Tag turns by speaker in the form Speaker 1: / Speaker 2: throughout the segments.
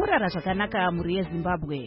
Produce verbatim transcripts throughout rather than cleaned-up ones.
Speaker 1: murara zvakanaka muri yeZimbabwe.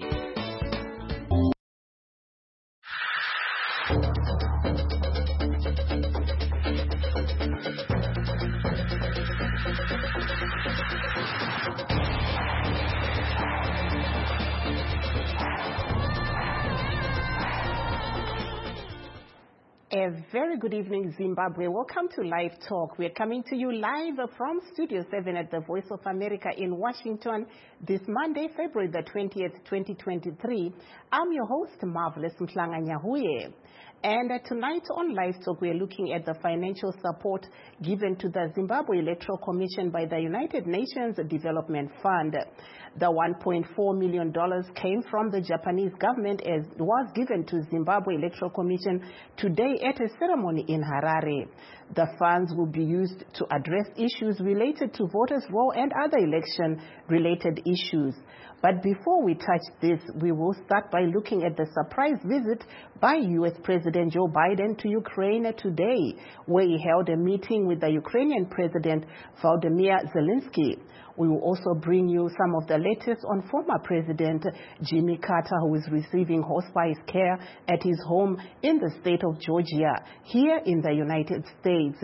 Speaker 2: A very good evening, Zimbabwe. Welcome to Live Talk. We're coming to you live from Studio seven at the Voice of America in Washington this Monday, February the twentieth, twenty twenty-three. I'm your host, Marvelous Mhlanga-Nyahuye. And uh, tonight on Live Talk, we're looking at the financial support given to the Zimbabwe Electoral Commission by the United Nations Development Fund. The one point four million dollars came from the Japanese government as was given to Zimbabwe Electoral Commission today at a ceremony in Harare. The funds will be used to address issues related to voters' roll and other election-related issues. But before we touch this, we will start by looking at the surprise visit by U S President Joe Biden to Ukraine today, where he held a meeting with the Ukrainian President Volodymyr Zelensky. We will also bring you some of the latest on former President Jimmy Carter, who is receiving hospice care at his home in the state of Georgia, here in the United States.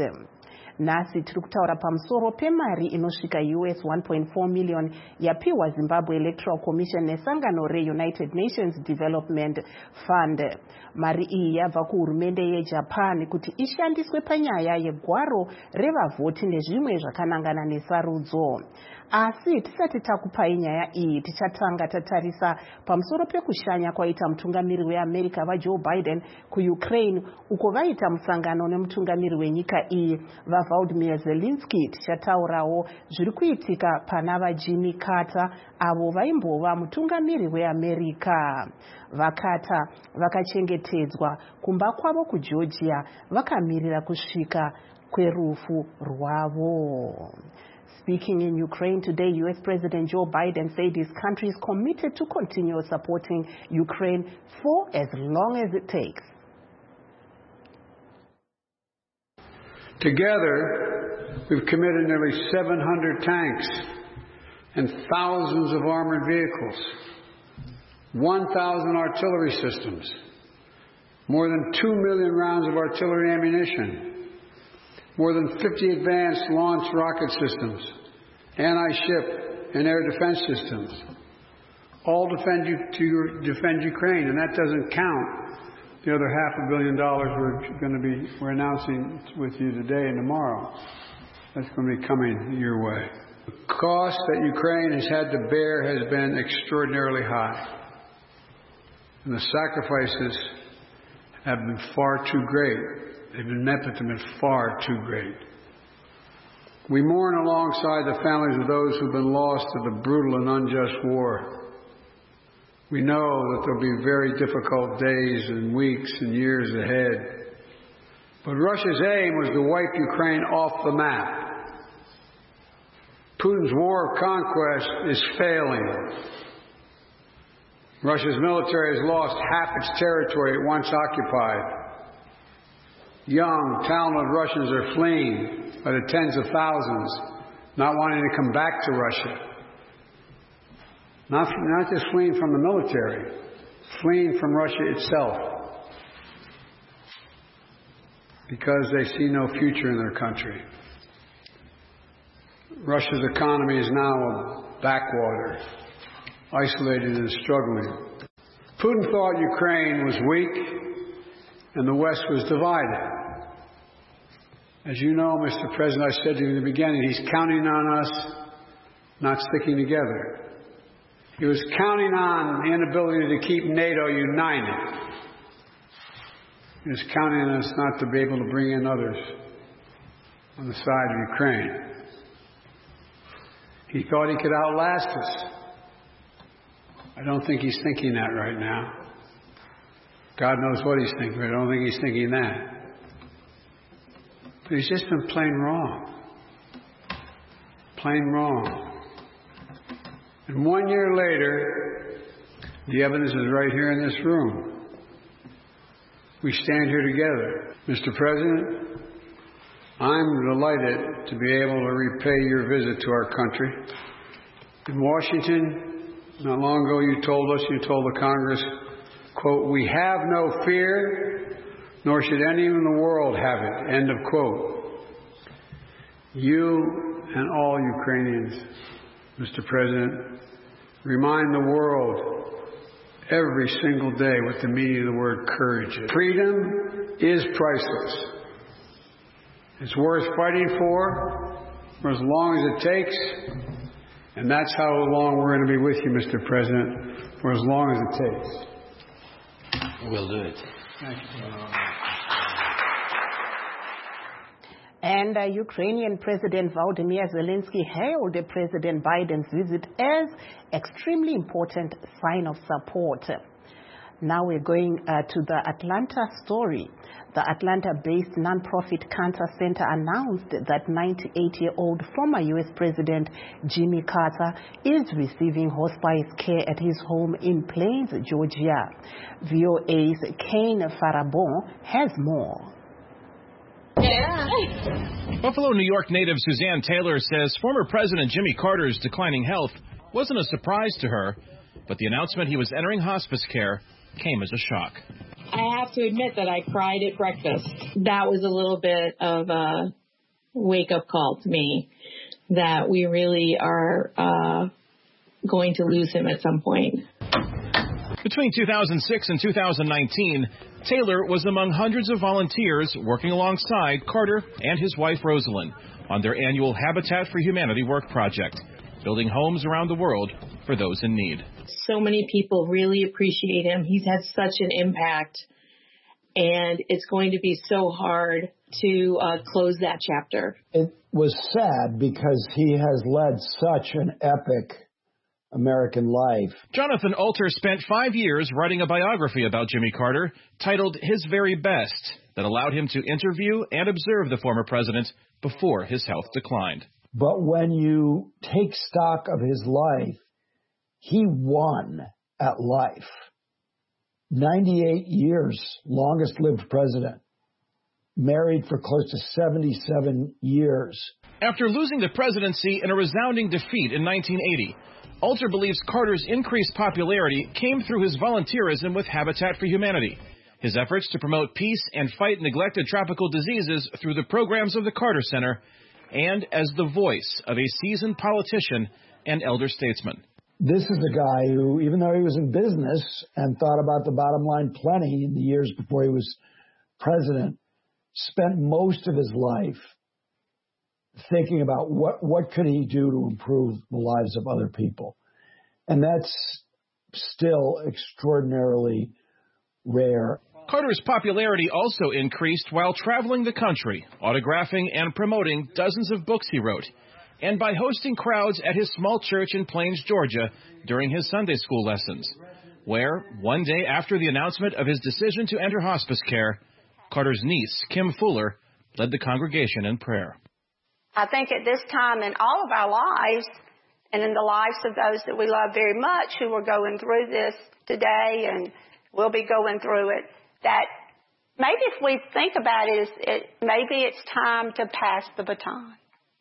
Speaker 2: Nasi tiri kutaura pamusoro pemari inosvika U S one point four million yapiwa Zimbabwe Electoral Commission nesangano re-United Nations Development Fund. Mari iyi yabva kuhurumende yeJapan kuti ishandiswe panyaya yegwaro revavhoti nezvimwe zvakanangana nesarudzo. Asi tisati takupai nyaya iyi tichatanga tatarisa pamusoro pekushanya kwaita mutungamiri weAmerica vaJoe Biden kuUkraine uko vaita musangano nemutungamiri wenyika iyi vaVolodymyr Zelensky. Tichataurawo zviri kuitika pana vaJimmy Carter avo vaimbova mutungamiri weAmerica. VaCarter vakachengetedzwa kumba kwavo kuGeorgia vakamirira kusvika kwerufu rwavo. Speaking in Ukraine today, U S President Joe Biden said his country is committed to continue supporting Ukraine for as long as it takes.
Speaker 3: Together, we've committed nearly seven hundred tanks and thousands of armored vehicles, one thousand artillery systems, more than two million rounds of artillery ammunition, more than fifty advanced launch rocket systems, anti-ship and air defense systems, all defend you, to defend Ukraine, and that doesn't count the other half a billion dollars we're going to be we're announcing with you today and tomorrow. That's going to be coming your way. The cost that Ukraine has had to bear has been extraordinarily high, and the sacrifices have been far too great. They've been met, but they've been far too great. We mourn alongside the families of those who've been lost to the brutal and unjust war. We know that there'll be very difficult days and weeks and years ahead. But Russia's aim was to wipe Ukraine off the map. Putin's war of conquest is failing. Russia's military has lost half its territory it once occupied. Young, talented Russians are fleeing by the tens of thousands, not wanting to come back to Russia. Not, not just fleeing from the military, fleeing from Russia itself, because they see no future in their country. Russia's economy is now a backwater, isolated and struggling. Putin thought Ukraine was weak and the West was divided. As you know, Mister President, I said to you in the beginning, he's counting on us not sticking together. He was counting on the inability to keep NATO united. He was counting on us not to be able to bring in others on the side of Ukraine. He thought he could outlast us. I don't think he's thinking that right now. God knows what he's thinking, but I don't think he's thinking that. But he's just been plain wrong. Plain wrong. And one year later, the evidence is right here in this room. We stand here together. Mister President, I'm delighted to be able to repay your visit to our country. In Washington, Not long ago you told us, you told the Congress, quote, "We have no fear, nor should anyone in the world have it," end of quote. You and all Ukrainians, Mister President, remind the world every single day what the meaning of the word courage is. Freedom is priceless. It's worth fighting for for as long as it takes, and that's how long we're going to be with you, Mister President, for as long as it takes.
Speaker 4: We'll do it.
Speaker 3: Thank you.
Speaker 2: And uh, Ukrainian President Volodymyr Zelensky hailed President Biden's visit as extremely important sign of support. Now we're going uh, to the Atlanta story. The Atlanta-based nonprofit Cancer Center announced that ninety-eight-year-old former U S President Jimmy Carter is receiving hospice care at his home in Plains, Georgia. V O A's Kane Farabon has more.
Speaker 5: Yeah. Buffalo, New York native Suzanne Taylor says former President Jimmy Carter's declining health wasn't a surprise to her, but the announcement he was entering hospice care came as a shock.
Speaker 6: I have to admit that I cried at breakfast. That was a little bit of a wake-up call to me that we really are uh, going to lose him at some point.
Speaker 5: Between two thousand six and two thousand nineteen, Taylor was among hundreds of volunteers working alongside Carter and his wife Rosalind on their annual Habitat for Humanity work project, building homes around the world for those in need.
Speaker 6: So many people really appreciate him. He's had such an impact, and it's going to be so hard to uh, close that chapter.
Speaker 7: It was sad because he has led such an epic American life.
Speaker 5: Jonathan Alter spent five years writing a biography about Jimmy Carter titled His Very Best that allowed him to interview and observe the former president before his health declined.
Speaker 7: But when you take stock of his life, he won at life. ninety-eight years, longest lived president. Married for close to seventy-seven years.
Speaker 5: After losing the presidency in a resounding defeat in nineteen eighty, Alter believes Carter's increased popularity came through his volunteerism with Habitat for Humanity, his efforts to promote peace and fight neglected tropical diseases through the programs of the Carter Center, and as the voice of a seasoned politician and elder statesman.
Speaker 7: This is a guy who, even though he was in business and thought about the bottom line plenty in the years before he was president, spent most of his life thinking about what, what could he do to improve the lives of other people. And that's still extraordinarily rare.
Speaker 5: Carter's popularity also increased while traveling the country, autographing and promoting dozens of books he wrote, and by hosting crowds at his small church in Plains, Georgia, during his Sunday school lessons, where, one day after the announcement of his decision to enter hospice care, Carter's niece, Kim Fuller, led the congregation in prayer.
Speaker 8: I think at this time in all of our lives, and in the lives of those that we love very much who are going through this today and will be going through it, that maybe if we think about it, it maybe it's time to pass the baton.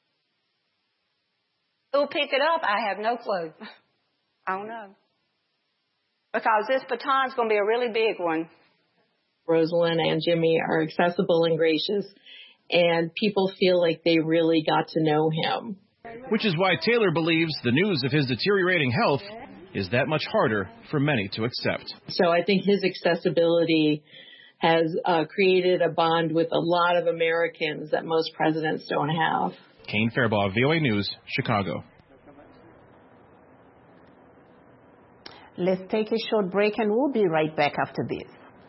Speaker 8: Who'll pick it up? I have no clue. I don't know. Because this baton's going to be a really big one.
Speaker 6: Rosalind and Jimmy are accessible and gracious, and people feel like they really got to know him.
Speaker 5: Which is why Taylor believes the news of his deteriorating health is that much harder for many to accept.
Speaker 6: So I think his accessibility has uh, created a bond with a lot of Americans that most presidents don't have.
Speaker 5: Kane Fairbaugh, V O A News, Chicago.
Speaker 2: Let's take a short break and we'll be right back after this.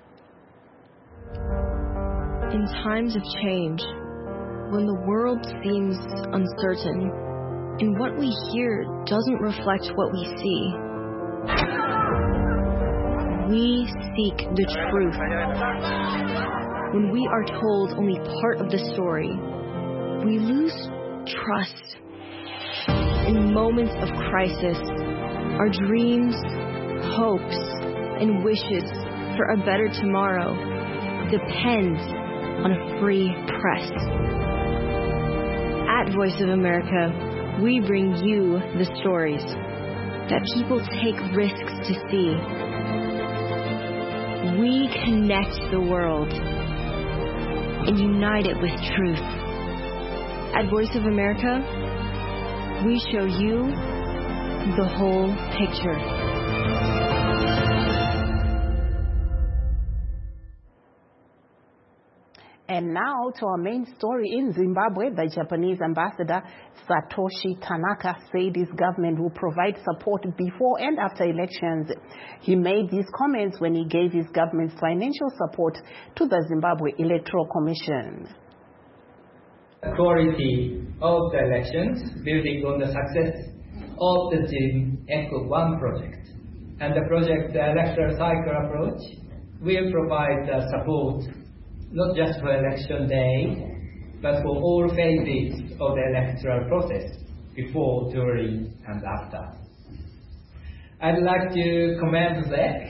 Speaker 9: In times of change, when the world seems uncertain, and what we hear doesn't reflect what we see, we seek the truth. When we are told only part of the story, we lose trust. In moments of crisis, our dreams, hopes, and wishes for a better tomorrow depend on a free press. At Voice of America, we bring you the stories. that people take risks to see. We connect the world and unite it with truth. At Voice of America, we show you the whole picture.
Speaker 2: And now to our main story in Zimbabwe. The Japanese ambassador Satoshi Tanaka said his government will provide support before and after elections. He made these comments when he gave his government's financial support to the Zimbabwe Electoral Commission.
Speaker 4: The quality of the elections building on the success of the Zim Echo one project and the project the electoral cycle approach will provide the support not just for election day, but for all phases of the electoral process, before, during, and after. I'd like to commend Z E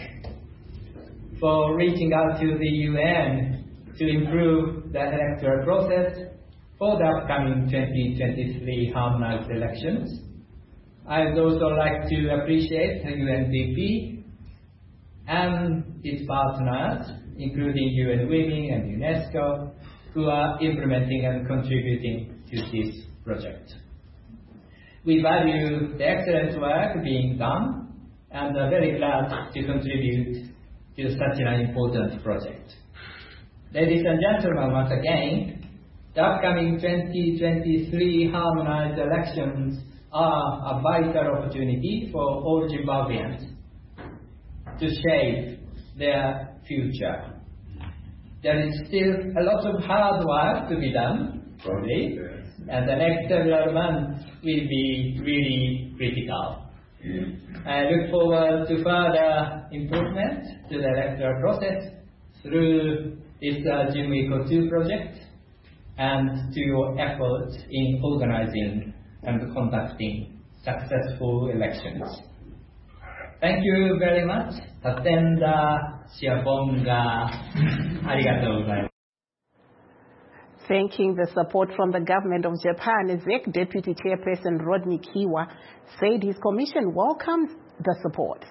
Speaker 4: C for reaching out to the U N to improve the electoral process for the upcoming twenty twenty-three harmonized elections. I'd also like to appreciate the U N D P and its partners, including U N Women and UNESCO, who are implementing and contributing to this project. We value the excellent work being done and are very glad to contribute to such an important project. Ladies and gentlemen, once again, the upcoming twenty twenty-three harmonized elections are a vital opportunity for all Zimbabweans to shape their future. There is still a lot of hard work to be done, probably, and the next several months will be really critical. I look forward to further improvement to the electoral process through this uh, Zim Echo two project and to your efforts in organizing and conducting successful elections. Thank you very much. Tatenda Siabonga. Arigatou gozaimasu.
Speaker 2: Thanking the support from the government of Japan, Z E C Deputy Chairperson Rodney Kiwa said his commission welcomes the support.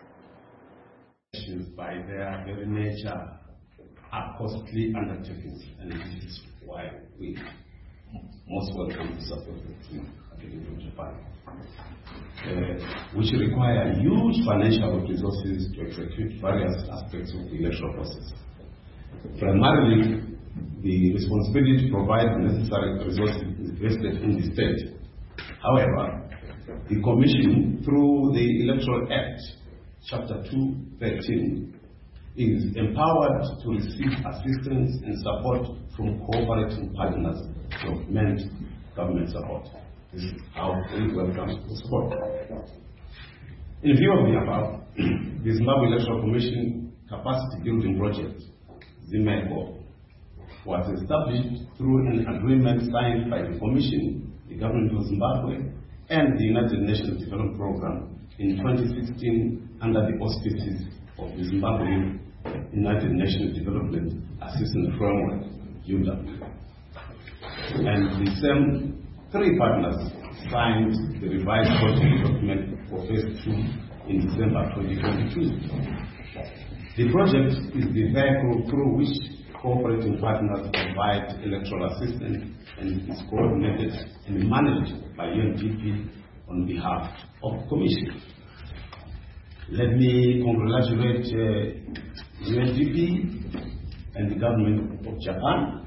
Speaker 10: By their very nature are costly undertakings, and this is why we most welcome the support from Japan, uh, which require huge financial resources to execute various aspects of the electoral process. Primarily, the responsibility to provide the necessary resources is vested in the state. However, the Commission, through the Electoral Act, Chapter two thirteen, is empowered to receive assistance and support from cooperating partners to augment government support. This is how we welcome the support. In view of the above, the Zimbabwe Electoral Commission Capacity Building Project, Zim Echo, was established through an agreement signed by the Commission, the Government of Zimbabwe, and the United Nations Development Programme in twenty sixteen under the auspices of the Zimbabwean United Nations Development Assistance Framework, U D A. And the same three partners signed the revised project document for phase two in December twenty twenty-two. The project is the vehicle through which cooperating partners provide electoral assistance and is coordinated and managed by U N D P on behalf of the Commission. Let me congratulate uh, U N D P and the government of Japan,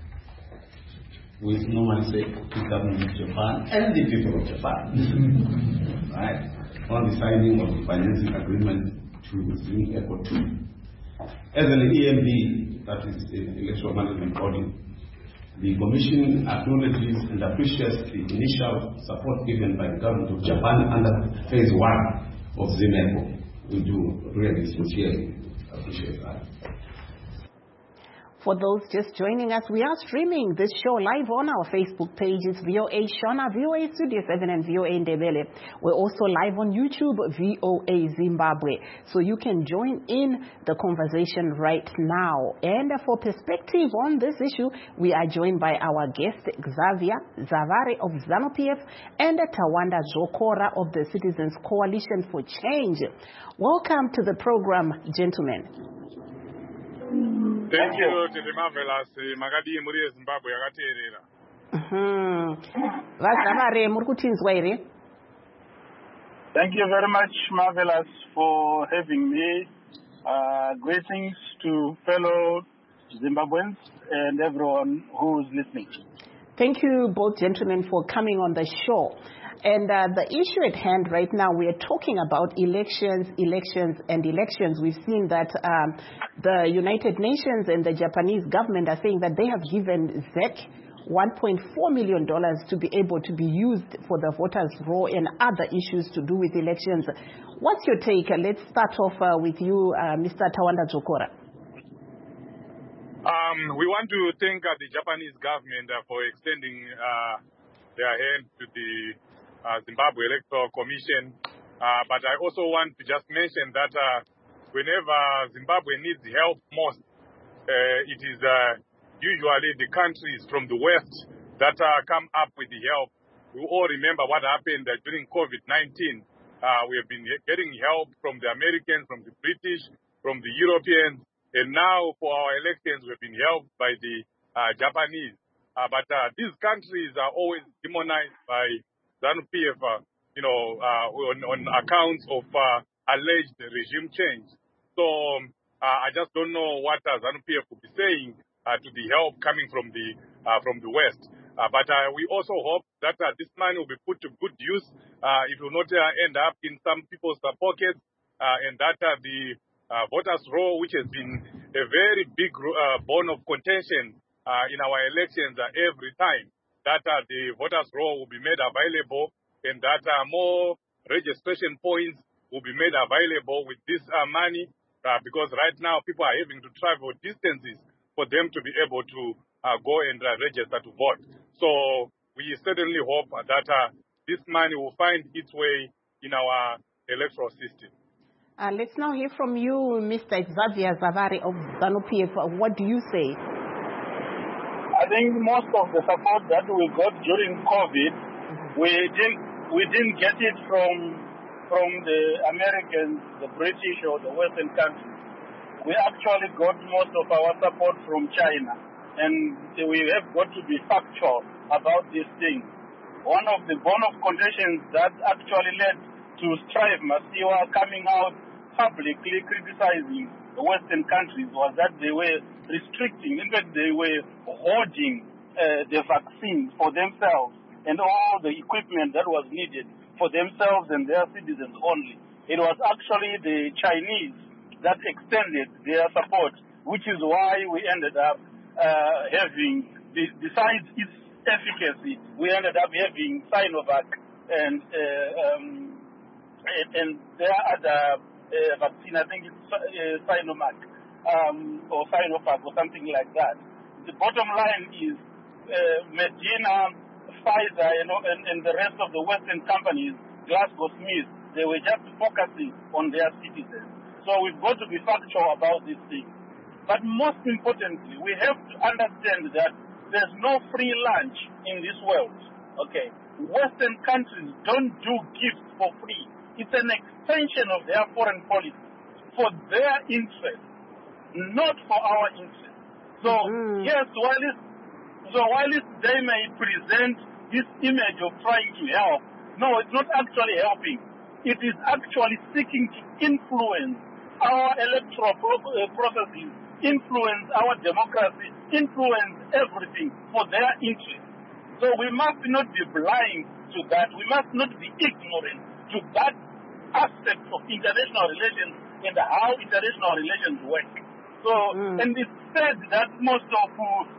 Speaker 10: we normally say the government of Japan and the people of Japan, right, on the signing of the financing agreement to Zim Echo two. As an E M B, that is an electoral management body, the Commission acknowledges and appreciates the initial support given by the government of Japan under phase one of Zim Echo. We do really sincerely appreciate that.
Speaker 2: For those just joining us, we are streaming this show live on our Facebook pages, V O A Shona, V O A Studio seven, and V O A Ndebele. We're also live on YouTube, V O A Zimbabwe. So you can join in the conversation right now. And for perspective on this issue, we are joined by our guest, Xavier Zavare of ZANU-P F and Tawanda Zokora of the Citizens Coalition for Change. Welcome to the program, gentlemen.
Speaker 11: Thank you, Tete Marvelous. Magadi muri Zimbabwe yakateerera.
Speaker 2: Mhm. Vazavare muri kutinzwa ere?
Speaker 12: Thank you very much, Marvelous, for having me. Uh, greetings to fellow Zimbabweans and everyone who is listening.
Speaker 2: Thank you both gentlemen for coming on the show. And uh, the issue at hand right now, we are talking about elections, elections, and elections. We've seen that um, the United Nations and the Japanese government are saying that they have given Z E C one point four million dollars to be able to be used for the voters' roll and other issues to do with elections. What's your take? Let's start off uh, with you, uh, Mister Tawanda Zokora.
Speaker 11: Um, we want to thank uh, the Japanese government uh, for extending uh, their hand to the Uh, Zimbabwe Electoral Commission, uh, but I also want to just mention that uh, whenever Zimbabwe needs help most, uh, it is uh, usually the countries from the West that uh, come up with the help. We all remember what happened uh, during COVID nineteen. Uh, we have been getting help from the Americans, from the British, from the Europeans, and now for our elections we have been helped by the uh, Japanese. Uh, but uh, these countries are always demonized by ZANU-P F, uh, you know, uh, on, on accounts of uh, alleged regime change. So um, uh, I just don't know what uh, ZANU-P F will be saying uh, to the help coming from the uh, from the West. Uh, but uh, we also hope that uh, this money will be put to good use. Uh, it will not uh, end up in some people's uh, pockets, uh, and that uh, the uh, voters' roll, which has been a very big uh, bone of contention uh, in our elections uh, every time, that uh, the voters' roll will be made available, and that uh, more registration points will be made available with this uh, money, uh, because right now people are having to travel distances for them to be able to uh, go and uh, register to vote. So we certainly hope that uh, this money will find its way in our electoral system.
Speaker 2: Uh, let's now hear from you, Mister Xavier Zavare of ZANU-P F. What do you say?
Speaker 12: I think most of the support that we got during COVID, we didn't we didn't get it from from the Americans, the British, or the Western countries. We actually got most of our support from China, and we have got to be factual about these things. One of the bone of contentions that actually led to Strive Masiwa coming out publicly criticizing the Western countries was that they were restricting, in fact they were hoarding uh, the vaccine for themselves and all the equipment that was needed for themselves and their citizens only. It was actually the Chinese that extended their support, which is why we ended up uh, having, besides its efficacy, we ended up having Sinovac and, uh, um, and, and their other uh, vaccine, I think it's uh, Sinovac. Um, or Sinovac or something like that. The bottom line is uh, Medina, Pfizer, you know, and, and the rest of the Western companies, GlaxoSmith, they were just focusing on their citizens. So we've got to be factual about this thing. But most importantly, we have to understand that there's no free lunch in this world. Okay, Western countries don't do gifts for free. It's an extension of their foreign policy for their interest, not for our interest. So, mm-hmm. yes, while it's, so while it's, they may present this image of trying to help, no, it's not actually helping. It is actually seeking to influence our electoral pro- uh, processes, influence our democracy, influence everything for their interest. So we must not be blind to that. We must not be ignorant to that aspect of international relations and how international relations work. So, mm. and it's said that most of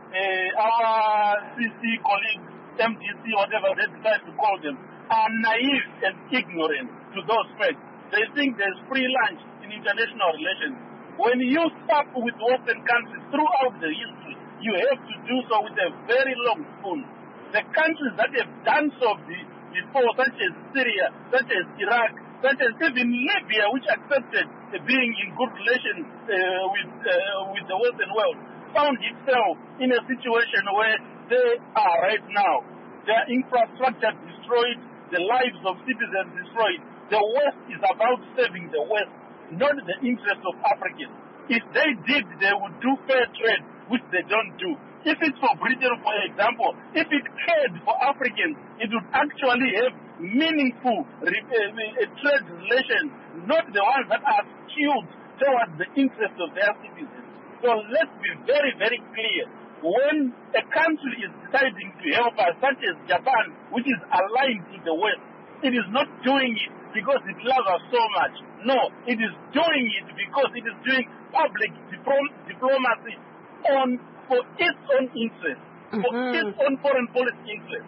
Speaker 12: uh, our C C colleagues, M D C, whatever they decide to call them, are naive and ignorant to those facts. They think there's free lunch in international relations. When you start with Western countries throughout the history, you have to do so with a very long spoon. The countries that have done so before, such as Syria, such as Iraq, such as even Libya, which accepted being in good relations uh, with, uh, with the Western world, found itself in a situation where they are right now. Their infrastructure destroyed, the lives of citizens destroyed. The West is about saving the West, not the interests of Africans. If they did, they would do fair trade, which they don't do. If it's for Britain, for example, if it cared for Africans, it would actually have meaningful re- uh, trade relations, not the ones that are skewed towards the interests of their citizens. So let's be very, very clear. When a country is deciding to help us, such as Japan, which is aligned to the West, it is not doing it because it loves us so much. No, it is doing it because it is doing public diplom- diplomacy on for its own interest, mm-hmm. for its own foreign policy interest.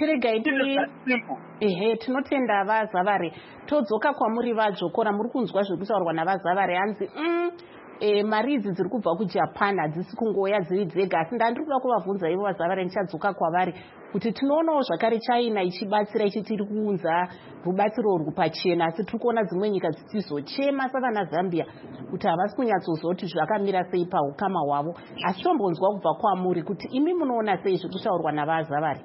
Speaker 2: Ehe, tinotenda vaZavari. Todzoka kwamuri vadzokora, muri kunzwa zviri kutaurwa navaZavari hanzi mm, e, mari idzi dziri kubva kuJapan hadzisi kungoya dziri dzega, asi ndandiri kuda kuvabvunza ivo vaZavari, ndichadzoka kwavari kuti tinoonawo zvakare China ichibatsira ichiti iri kuunza rubatsiro rwu pachena, asi tiri kuona dzimwe nyika dzichizochema savana Zambia kuti havasi kunyatsozoti zvakamira sei paukama hwavo. Asi tombonzwa kubva kwamuri kuti imi munoona sei zviri kutaurwa navaZavari.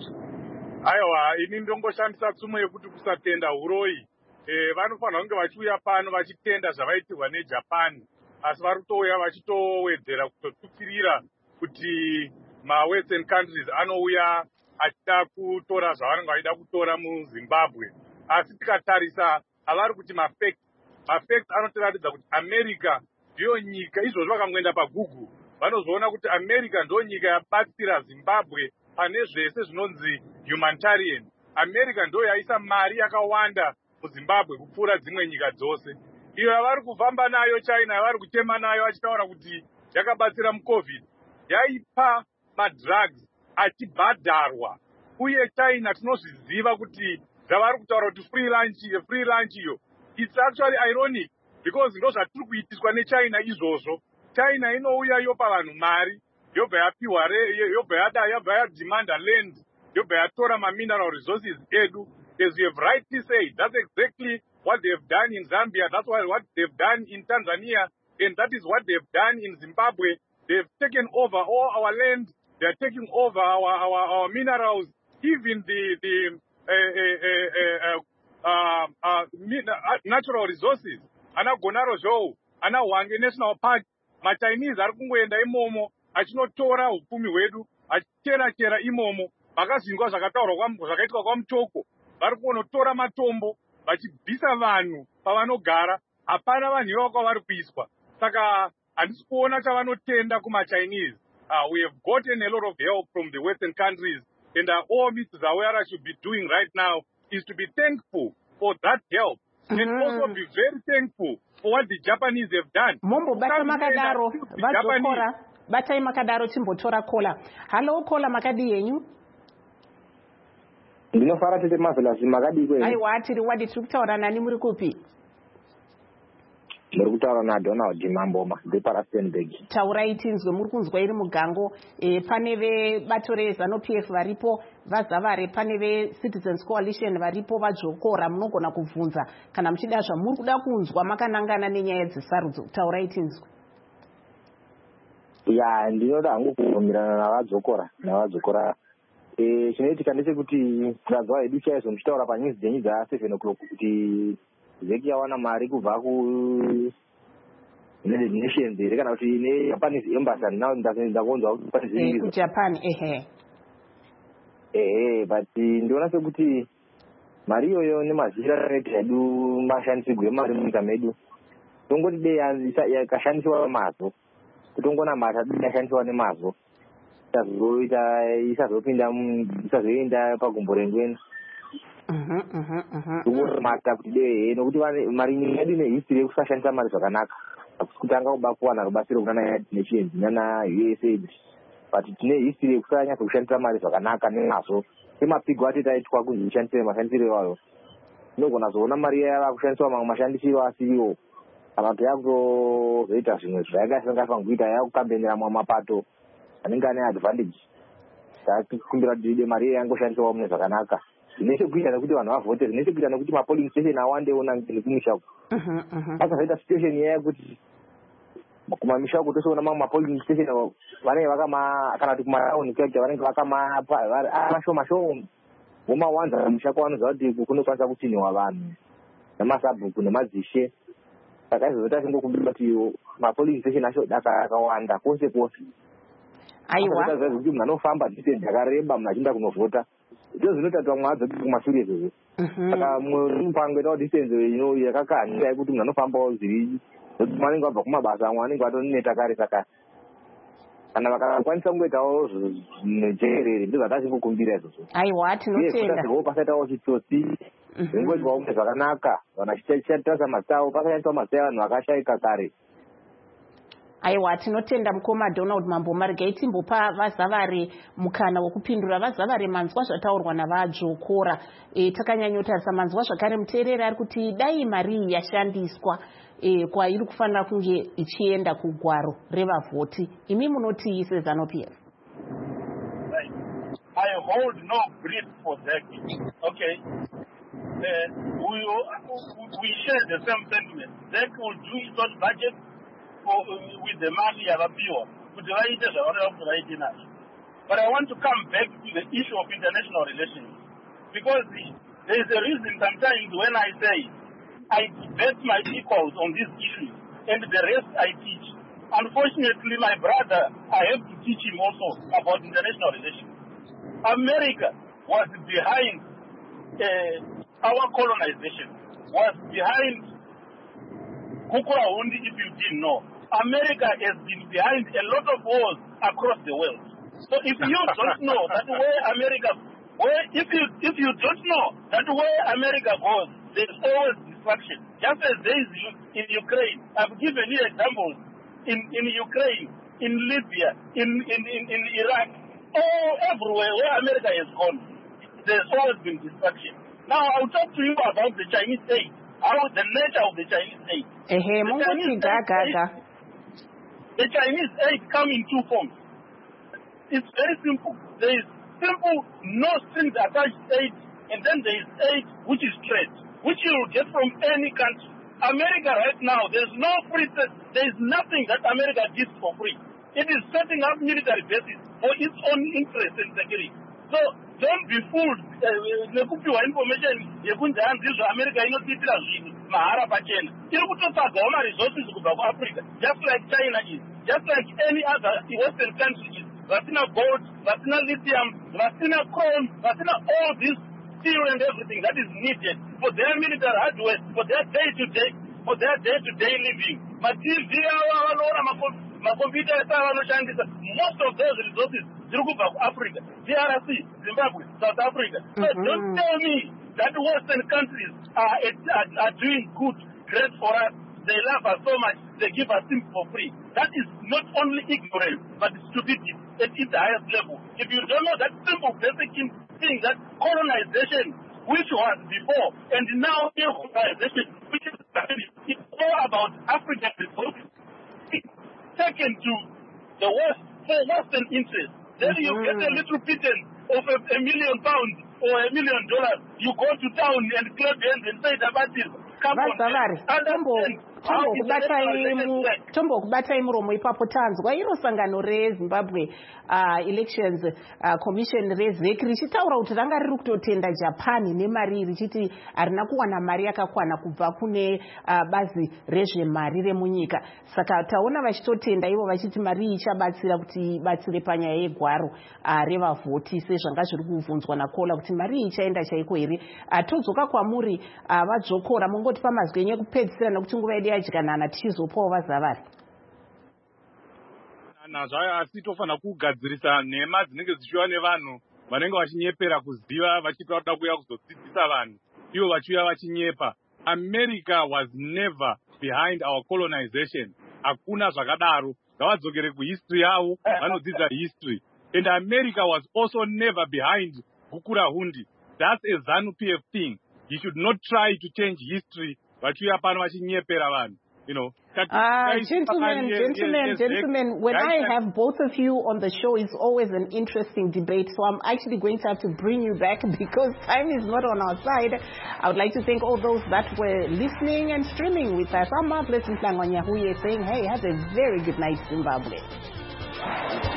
Speaker 11: Aiwa, ini ndongoshandisa tsumo yekuti kusatenda uroi. Eh, vanofanira kunge vachiuya pano vachitenda zvavaitirwa neJapan, asi vari kutouya vachitowedzera kutotukirira kuti ma-Western countries anouya achida kutora zvavanenge vaida kutora muZimbabwe. Asi tikatarisa havari kuti mafacts. Mafacts anotiratidza kuti America ndiyo nyika, izvozvo vakangoenda paGoogle vanozoona kuti America ndiyo nyika yabatsira Zimbabwe pane zvese zvinonzi humanitarian. America ndiyo yaisa mari yakawanda muZimbabwe kupfuura dzimwe nyika dzose. Iyo yavari kufamba nayo China, yavari kutema nayo achitaura kuti yakabatsira muCovid, yaipa madrugs achibhadharwa. Uye China tinozviziva kuti zvavari kutaura kuti free lunch, free lunch iyo. It's actually ironic because ndo zvatiri kuitiswa neChina izvozvo. China inouya yopa vanhu mari, yobva yapiwa yobva yada yobva yademanda land, yobva yatora ma-mineral resources edu. As you have rightly said, that's exactly what they have done in Zambia, that's what, what they've done in Tanzania, and that is what they've done in Zimbabwe. They've taken over all our land, they're taking over our, our, our minerals, even the, the uh, uh, uh, uh, uh, natural resources. Ana Gonaro Joe, Ana Wange National Park, ma-Chinese ari kungoenda imomo, achinotora upfumi hwedu, achichera chera imomo, vakazvingwa zvakataurwa zvakaitwa kwaMutoko. Vari kunotora matombo vachibvisa vanhu pavanogara, hapana vanhu ivavo kwavari kuiswa. Saka handisi kuona chavanotenda kuma-Chinese. Uh, we have gotten a lot of help from the Western countries, and uh, all Mister Zawera should be doing right now is to be thankful for that help, mm-hmm. and also be very thankful for what the Japanese have done.
Speaker 2: Mombo bata makadaro vadzokora batai makadaro timbotora kola. Hello kola makadi yenyu.
Speaker 13: Ndinofara tete mavhelazi makadi kwenyu.
Speaker 2: Aiwa tiri wadi tiri kutaura nani muri kupi?
Speaker 13: Muri kutaura naDonald Mamboma ndepaRustenburg.
Speaker 2: Taurai tinzwe, muri kunzwa iri mugango. E, pane vebato reZANU-P F varipo, vaZavari, pane veCitizens Coalition varipo, vadzokora. Munogona kubvunza kana muchida zvamuri kuda kunzwa makanangana nenyaya dzesarudzo. Taurai tinzwe.
Speaker 13: Ya, ndinoda hangu kubvumirana navadzokora navadzokora. Eh, chinoitika ndechekuti tazwa hedu chaizvo muchitaura panyuzi dzenyu dzaseven o'clock kuti Zeki yawana mari kubva ku United Nations here kana kuti neJapanese embassy now ndakonzwa kuti Japanese
Speaker 2: kuJapan ehe
Speaker 13: ehe but ndiona sekuti mari iyoyo nemazira edu mashandisirwo emari munyika medu tongoti dei yakashandiswa mazvo kutongona mari yashandiswa nemazvo isazoita isazopinda isazoenda pagumbo rengwena.
Speaker 2: Mhm mhm mhm.
Speaker 13: Mata kuti dei nokuti mari yedu nehistory yekusashandisa mari zvakanaka. Kutanga kuba kuwana rubatsiro kuna United Nations nana U S A I D. But tine history yekusanya kushandisa mari zvakanaka nemazvo. Emapigo ati taitwa kuzvishandisa mashandisiro ayo. Nogona zoona mari yava kushandiswa mamwe mashandisiro asiriwo. kana kuti yakutozoita zvimwe zvayakafanira kuita yakukambenera mamapato anenge ane advantage. Takumbira kuti ide mari yangoshandiswawo mune zvakanaka. Zvine chekuita nekuti vanhu vavhote, zvine chekuita nekuti mapolling station awandewo nekumisha uku. Pakazoita situation iya yekuti kumamisha uku tosoona mamwe mapolling station vanenge vakama kana kuti kumatauni kwecha vanenge vakamapa vashoma shoma. Vomawanza kumisha kwavanoziva kuti kunokwanisa kuchinyiwa vanhu nemasabhuku nemadzishe. Saka izvozvo tingokumbira kuti mapolling station acho akawanda kwose kwose.
Speaker 2: Aiwa.
Speaker 13: Kuti munhu anofamba distance yakareba munhu achinda kunovhota. Izvo zvinoita kuti vamwe vadzoke kumashure izvozvo. Saka mupangoitawo distance ino yakakanya yekuti munhu anofambawo zviri nokuti vanenge vabva kumabasa vamwe vanenge vatoneta kare. Saka kana vakakwanisa kungoitawo nejerere ndizvo zvatachingokumbira izvozvo.
Speaker 2: Aiwa, tinotenda.
Speaker 13: Uye pasaitawo chitsotsi zvingoitwawo mune zvakanaka. Vanhu vachitarisa mazita avo pasanyanyiswa mazita evanhu vakashaika kare.
Speaker 2: Aiwa, tinotenda mukoma Donald Mambo Marigai. Timbopa vazavari mukana wokupindura. Vazavari manzwa zvataurwa navadzvokora. E, takanyanyotarisa manzwa zvakare muteereri ari kuti dai mari yashandiswa e, kwairi kufanira kunge ichienda kugwaro revavhoti. Imi munoti seZANU P F?
Speaker 12: I hold no brief for that. Okay. Uh, we, we share the same sentiment. Z E C will do its own budget for, uh, with the money yavapiwa. But I want to come back to the issue of international relations. Because there is a reason sometimes when I say I bet my equals on these issues and the rest I teach. Unfortunately, my brother, I have to teach him also about international relations. America was behind uh, our colonization, was behind Kukurahundi, if you didn't know. America has been behind a lot of wars across the world. So if you don't know that where America, where if you if you don't know that where America goes, there's always destruction. Just as there is in Ukraine. I've given you examples in, in Ukraine, in Libya, in, in, in, in Iraq, all everywhere where America has gone, there's always been destruction. Now I'll talk to you about the Chinese state, how the nature of the Chinese state.
Speaker 2: The Chinese state,
Speaker 12: the Chinese aid come in two forms. It's very simple. There is simple, no strings attached aid, and then there is aid which is trade, which you will get from any country. America right now, there is no free, there is nothing that America gives for free. It is setting up military bases for its own interest and security. So don't be fooled. Nekupiwa information yekunzi hanzizvo America inotitira zvinhu mahara pachena. Iri kutotsvagawo maresources kubva kuAfrica, just like China is, just like any other Western country is. Vasina gold, vasina lithium, vasina chrome, vasina all this steel and everything that is needed for their military hardware, for their day-to-day, for their day-to-day living. Ma T V avanora makompyuta avanoshandisa, most of those resources ziri kubva kuAfrica, D R C, Zimbabwe, South Africa. So mm-hmm. don't tell me that Western countries are, are, are doing good, great for us. They love us so much, they give us things for free. That is not only ignorance, but stupidity at its highest level. If you don't know that simple basic thing, that colonization, which was before, and now colonization, which is it's all about African resources, taken to the West for Western interests. Then mm-hmm. you get a little pittance of a, a million pounds or a million dollars. You go to town and clap hands and say that is come on.
Speaker 2: Tombokubatai muromo ipapo tanzwa iro sangano reZimbabwe uh, Elections uh, Commission reZ E C richitaura kuti ranga riri kutotenda Japan nemari richiti harina kuwana mari yakakwana kubva kune uh, bazi rezvemari remunyika. Saka taona vachitotenda ivo vachiti mari ichabatsira kuti batsire panyaya yegwaro uh, revavhoti sezvanga zviri kuvunzwa naKola kuti mari ichaenda chaiko here. Uh, todzoka kwamuri uh, vadzokora mungoti pamazwi enyu ekupedzisira nekuti nguva yedu yajikanana tichizopawo vazavari.
Speaker 11: Nazvayo asi tofanira kugadzirisa nhema dzinenge dzichiuya nevanhu vanenge vachinyepera kuziva vachitoda kuuya kuzodzidzisa vanhu ivo vachiuya vachinyepa. America was never behind our colonization. Hakuna zvakadaro. Ngavadzokere kuhistory yavo vanodzidza history. And America was also never behind Gukurahundi. That's a ZANU P F thing. You should not try to change history vachiuya pano vachinyepera vanhu. you know.
Speaker 2: Uh, gentlemen, gentlemen, gentlemen, when I have both of you on the show, it's always an interesting debate. So I'm actually going to have to bring you back because time is not on our side. I would like to thank all those that were listening and streaming with us. I'm Marvelous Mhlangwa Nyahuye saying, hey, have a very good night, Zimbabwe.